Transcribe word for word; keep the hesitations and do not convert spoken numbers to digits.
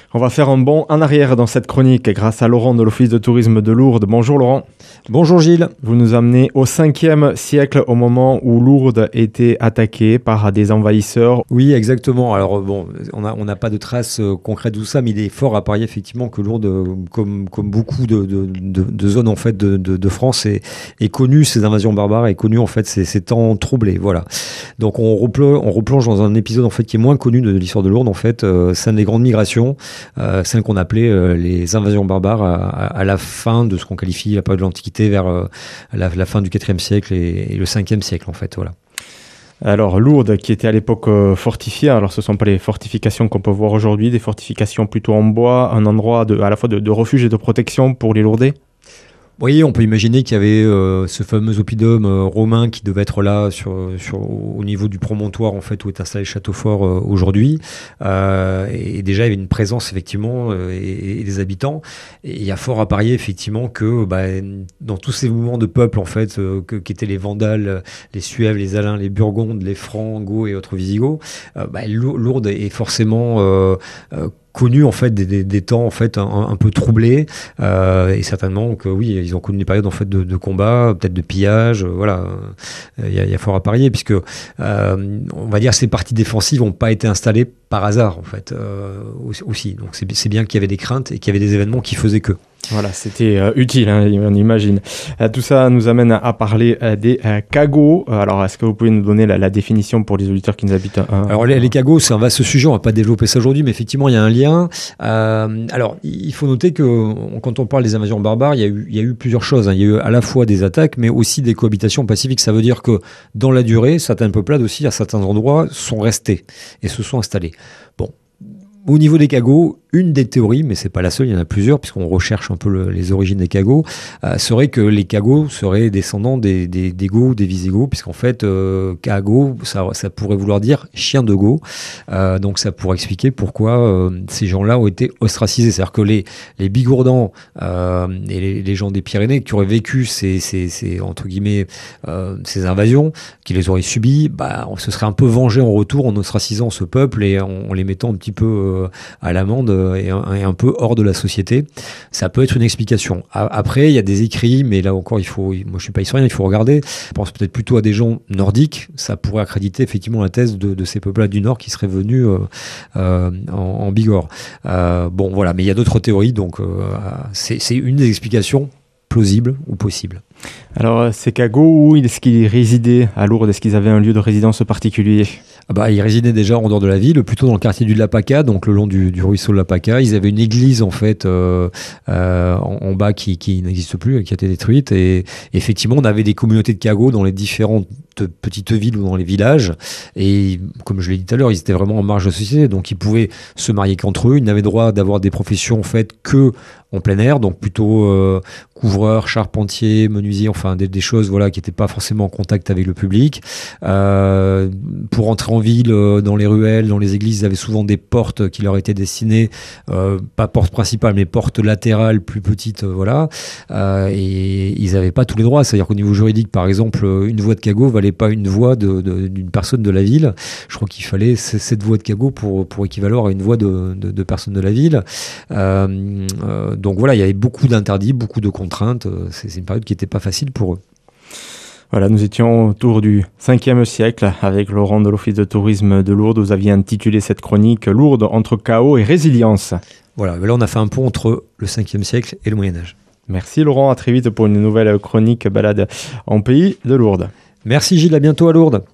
On va faire un bond en arrière dans cette chronique grâce à Laurent de l'Office de tourisme de Lourdes. Bonjour Laurent. Bonjour Gilles. Vous nous amenez au cinquième siècle, au moment où Lourdes était attaquée par des envahisseurs. Oui, exactement. Alors bon, on n'a on a pas de traces euh, concrètes de tout ça, mais il est fort à parier effectivement que Lourdes, euh, comme, comme beaucoup de, de, de, de zones en fait de, de, de France, est, est connue ces invasions barbares, est connue en fait ces, ces temps troublés. Voilà. Donc on replonge, on replonge dans un épisode en fait qui est moins connu de l'histoire de Lourdes en fait, euh, celle des grandes migrations, euh, celle qu'on appelait euh, les invasions barbares à, à, à la fin de ce qu'on qualifie la période de l'Antiquité vers euh, la, la fin du quatrième siècle et, et le cinquième siècle en fait. Voilà. Alors Lourdes, qui était à l'époque euh, fortifiée, alors ce ne sont pas les fortifications qu'on peut voir aujourd'hui, des fortifications plutôt en bois, un endroit de, à la fois de, de refuge et de protection pour les Lourdais. Oui, on peut imaginer qu'il y avait euh, ce fameux oppidum euh, romain qui devait être là sur, sur, au niveau du promontoire en fait où est installé le château fort euh, aujourd'hui. Euh, et déjà, il y avait une présence effectivement euh, et, et des habitants. Et il y a fort à parier effectivement que bah, dans tous ces mouvements de peuple en fait, euh, que, qui étaient les Vandales, les Suèves, les Alains, les Burgondes, les Francs, Goths et autres Visigoths, euh, bah, Lourdes est forcément euh, euh, connu en fait des, des, des temps en fait un, un peu troublés euh, et certainement que oui ils ont connu des périodes en fait de, de combat, peut-être de pillage, euh, voilà il y, y a fort à parier puisque euh, on va dire ces parties défensives n'ont pas été installées par hasard en fait euh, aussi donc c'est, c'est bien qu'il y avait des craintes et qu'il y avait des événements qui faisaient que voilà, c'était euh, utile, hein, on imagine. Euh, tout ça nous amène à, à parler euh, des euh, cagots. Alors, est-ce que vous pouvez nous donner la, la définition pour les auditeurs qui nous habitent euh, Alors, les, les cagots, c'est un vaste sujet, on ne va pas développer ça aujourd'hui, mais effectivement, il y a un lien. Euh, alors, il faut noter que quand on parle des invasions barbares, il y a eu, il y a eu plusieurs choses. Hein. Il y a eu à la fois des attaques, mais aussi des cohabitations pacifiques. Ça veut dire que dans la durée, certaines peuplades aussi, à certains endroits, sont restées et se sont installées. Bon. Au niveau des cagots, une des théories, mais c'est pas la seule, il y en a plusieurs, puisqu'on recherche un peu le, les origines des cagots, euh, serait que les cagots seraient descendants des, des, des Goths, des Visigoths, puisqu'en fait, euh, cagot, ça, ça pourrait vouloir dire chien de Goth. Euh, donc ça pourrait expliquer pourquoi euh, ces gens-là ont été ostracisés. C'est-à-dire que les, les Bigourdans euh, et les, les gens des Pyrénées qui auraient vécu ces, ces, ces entre guillemets, euh, ces invasions, qui les auraient subies, bah, on se serait un peu vengé en retour en ostracisant ce peuple et en, en les mettant un petit peu euh, à l'amende et un, et un peu hors de la société. Ça peut être une explication. Après, il y a des écrits, mais là encore, il faut, moi je suis pas historien, il faut regarder. Je pense peut-être plutôt à des gens nordiques. Ça pourrait accréditer effectivement la thèse de, de ces peuples-là du Nord qui seraient venus euh, euh, en, en Bigorre. Euh, bon, voilà, mais il y a d'autres théories, donc euh, c'est, c'est une des explications plausibles ou possibles. Alors, ces cagots, où est-ce qu'ils résidaient à Lourdes? Est-ce qu'ils avaient un lieu de résidence particulier? Ah bah, ils résidaient déjà en dehors de la ville, plutôt dans le quartier du Lapaca, donc le long du, du ruisseau de Lapaca. Ils avaient une église en fait euh, euh, en, en bas qui, qui n'existe plus, qui a été détruite. Et effectivement, on avait des communautés de cagots dans les différentes petites villes ou dans les villages. Et comme je l'ai dit tout à l'heure, ils étaient vraiment en marge de la société, donc ils pouvaient se marier qu'entre eux. Ils n'avaient droit d'avoir des professions en fait que en plein air, donc plutôt euh, couvreurs, charpentiers, menuisiers, enfin des, des choses voilà qui n'étaient pas forcément en contact avec le public. Euh, pour entrer en ville, euh, dans les ruelles, dans les églises, ils avaient souvent des portes qui leur étaient destinées, euh, pas porte principale, mais porte latérale plus petite, euh, voilà. Euh, et ils n'avaient pas tous les droits, c'est-à-dire qu'au niveau juridique, par exemple, une voix de cagot valait pas une voix de, de, d'une personne de la ville. Je crois qu'il fallait sept voix de cagot pour pour équivaloir à une voix de, de, de personne de la ville. Euh, euh, donc voilà, il y avait beaucoup d'interdits, beaucoup de contraintes. C'est, c'est une période qui n'était pas facile pour eux. Voilà, nous étions autour du cinquième siècle avec Laurent de l'Office de tourisme de Lourdes. Vous aviez intitulé cette chronique « Lourdes entre chaos et résilience ». Voilà, là on a fait un pont entre le cinquième siècle et le Moyen-Âge. Merci Laurent, à très vite pour une nouvelle chronique balade en pays de Lourdes. Merci Gilles, à bientôt à Lourdes.